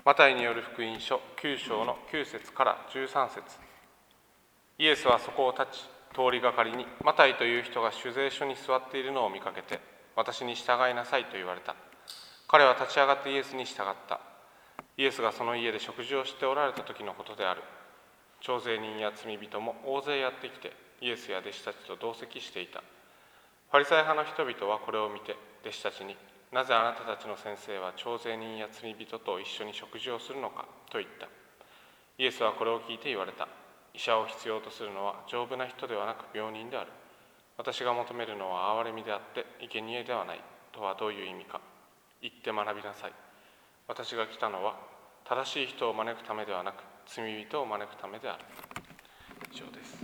マタイによる福音書9章の9節から13節。イエスはそこを立ち、通りがかりにマタイという人が酒税所に座っているのを見かけて、私に従いなさいと言われた。彼は立ち上がってイエスに従った。イエスがその家で食事をしておられた時のことである。徴税人や罪人も大勢やってきて、イエスや弟子たちと同席していた。ファリサイ派の人々はこれを見て、弟子たちに、なぜあなたたちの先生は徴税人や罪人と一緒に食事をするのかと言った。イエスはこれを聞いて言われた。医者を必要とするのは丈夫な人ではなく病人である。私が求めるのは憐れみであって生贄ではないとはどういう意味か。言って学びなさい。私が来たのは正しい人を招くためではなく罪人を招くためである。以上です。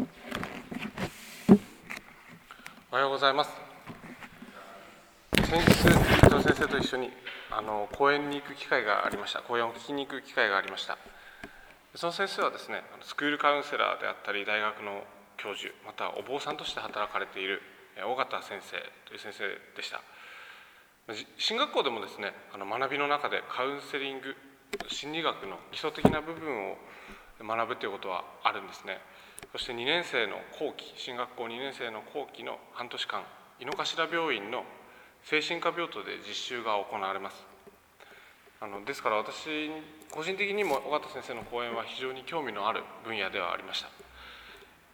おはようございます。先日、伊藤先生と一緒に講演に行く機会がありました。講演を聞きに行く機会がありました。その先生はですね、スクールカウンセラーであったり、大学の教授、またお坊さんとして働かれている尾形先生という先生でした。進学校でもですね、学びの中でカウンセリング、心理学の基礎的な部分を学ぶということはあるんですね。そして2年生の後期、進学校2年生の後期の半年間、井の頭病院の精神科病棟で実習が行われます。ですから私個人的にも尾形先生の講演は非常に興味のある分野ではありました。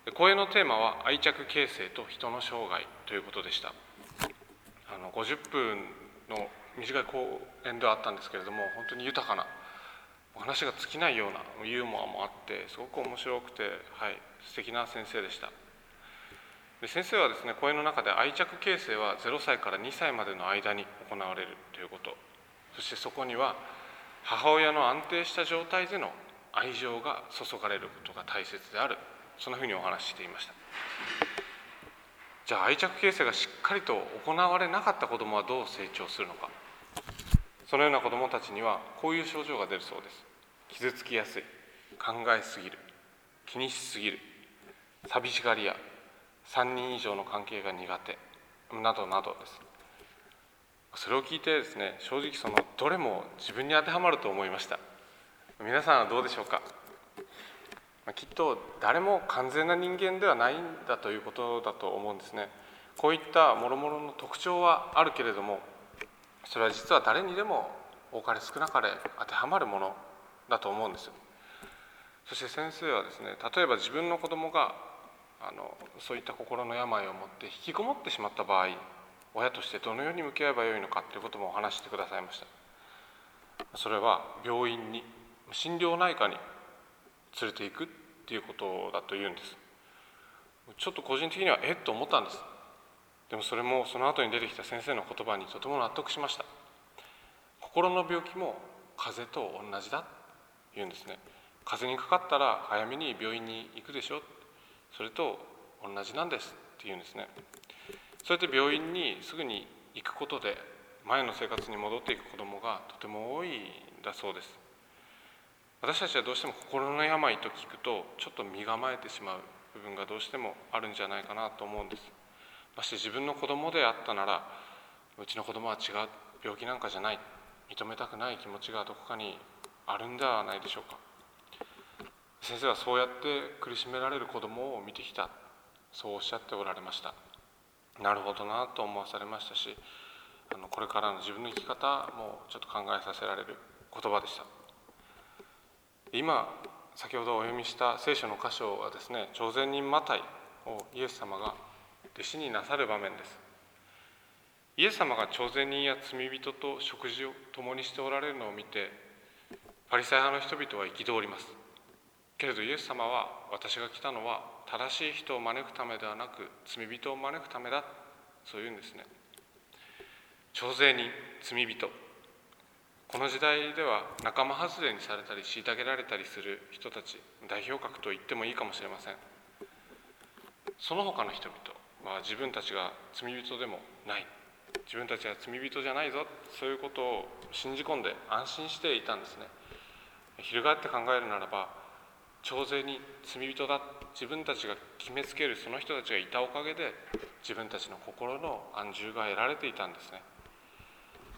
講演のテーマは愛着形成と人の生涯ということでした。50分の短い講演ではあったんですけれども、本当に豊かなお話が尽きないようなユーモアもあってすごく面白くて、素敵な先生でした。で先生はですね、講演の中で愛着形成は0歳から2歳までの間に行われるということ、そしてそこには母親の安定した状態での愛情が注がれることが大切である、そんなふうにお話ししていました。じゃあ愛着形成がしっかりと行われなかった子どもはどう成長するのか。そのような子どもたちにはこういう症状が出るそうです。傷つきやすい、考えすぎる、気にしすぎる、寂しがり屋、3人以上の関係が苦手などなどです。それを聞いてですね、正直そのどれも自分に当てはまると思いました。皆さんはどうでしょうか。きっと誰も完全な人間ではないんだということだと思うんですね。こういった諸々の特徴はあるけれども、それは実は誰にでも多かれ少なかれ当てはまるものだと思うんです。そして先生はですね、例えば自分の子供がそういった心の病を持って引きこもってしまった場合、親としてどのように向き合えばよいのかということもお話してくださいました。それは病院に、心療内科に連れていくっていうことだというんです。ちょっと個人的にはと思ったんです。でもそれもその後に出てきた先生の言葉にとても納得しました。心の病気も風邪と同じだと言うんですね。風邪にかかったら早めに病院に行くでしょ、それと同じなんですって言うんですね。そうやって病院にすぐに行くことで前の生活に戻っていく子どもがとても多いんだそうです。私たちはどうしても心の病と聞くとちょっと身構えてしまう部分がどうしてもあるんじゃないかなと思うんです。まして自分の子どもであったなら、うちの子どもは違う、病気なんかじゃない、認めたくない気持ちがどこかにあるんではないでしょうか。先生はそうやって苦しめられる子どもを見てきた、そうおっしゃっておられました。なるほどなと思わされましたし、これからの自分の生き方もちょっと考えさせられる言葉でした。今先ほどお読みした聖書の箇所はですね、徴税人マタイをイエス様が弟子になさる場面です。イエス様が徴税人や罪人と食事を共にしておられるのを見て、パリサイ派の人々は憤ります。けれどイエス様は、私が来たのは正しい人を招くためではなく罪人を招くためだ、そういうんですね。徴税人、罪人、この時代では仲間外れにされたり虐げられたりする人たち、代表格と言ってもいいかもしれません。その他の人々は自分たちが罪人でもない、自分たちは罪人じゃないぞ、そういうことを信じ込んで安心していたんですね。翻って考えるならば、徴税に罪人だ、自分たちが決めつけるその人たちがいたおかげで自分たちの心の安住が得られていたんですね。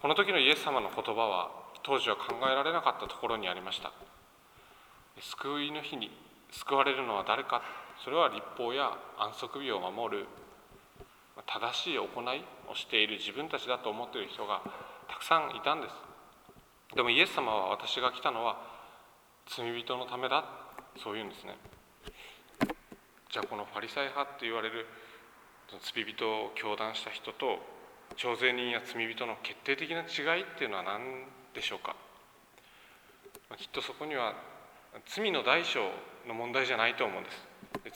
この時のイエス様の言葉は当時は考えられなかったところにありました。救いの日に救われるのは誰か、それは律法や安息日を守る正しい行いをしている自分たちだと思っている人がたくさんいたんです。でもイエス様は、私が来たのは罪人のためだ、そう言うんですね。じゃあこのファリサイ派って言われる罪人を教団した人と徴税人や罪人の決定的な違いっていうのは何でしょうか。きっとそこには罪の大小の問題じゃないと思うんです。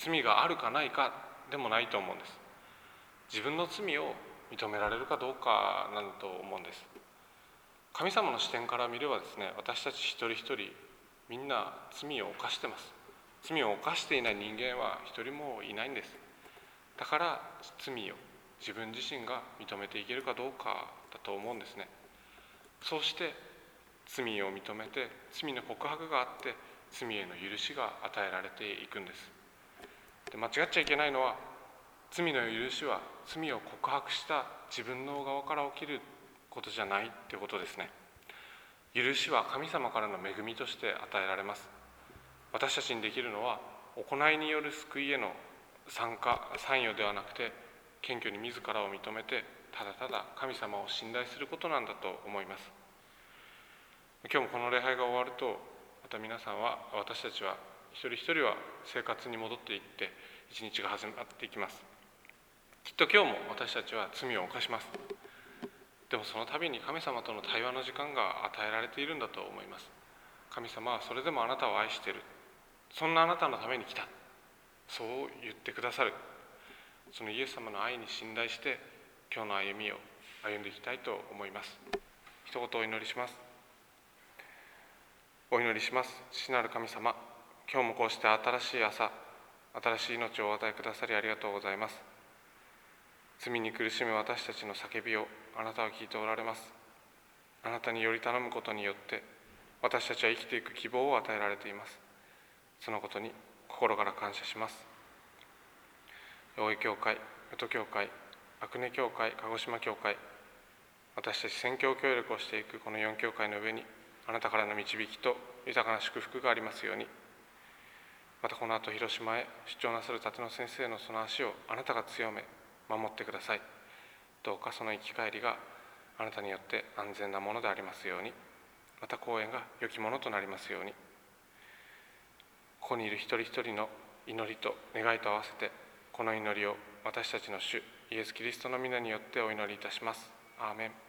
罪があるかないかでもないと思うんです。自分の罪を認められるかどうかなんだと思うんです。神様の視点から見ればですね、私たち一人一人みんな罪を犯してます。罪を犯していない人間は一人もいないんです。だから罪を自分自身が認めていけるかどうかだと思うんですね。そうして罪を認めて、罪の告白があって罪への許しが与えられていくんです。で、間違っちゃいけないのは、罪の許しは罪を告白した自分の側から起きることじゃないってことですね。許しは神様からの恵みとして与えられます。私たちにできるのは、行いによる救いへの参与ではなくて、謙虚に自らを認めて、ただただ神様を信頼することなんだと思います。今日もこの礼拝が終わると、また皆さんは、私たちは一人一人は生活に戻っていって一日が始まっていきます。きっと今日も私たちは罪を犯します。でもその度に神様との対話の時間が与えられているんだと思います。神様はそれでもあなたを愛している、そんなあなたのために来た、そう言ってくださる。そのイエス様の愛に信頼して今日の歩みを歩んでいきたいと思います。一言お祈りします。お祈りします。父なる神様、今日もこうして新しい朝、新しい命をお与えくださりありがとうございます。罪に苦しむ私たちの叫びをあなたは聞いておられます。あなたにより頼むことによって私たちは生きていく希望を与えられています。そのことに心から感謝します。大井教会、宇都教会、阿久根教会、鹿児島教会、私たち宣教協力をしていくこの4教会の上に、あなたからの導きと豊かな祝福がありますように。またこの後広島へ出張なさる立野先生のその足をあなたが強め守ってください。どうかその生き返りがあなたによって安全なものでありますように、また講演が良きものとなりますように。ここにいる一人一人の祈りと願いと合わせて、この祈りを私たちの主イエス・キリストの皆によってお祈りいたします。アーメン。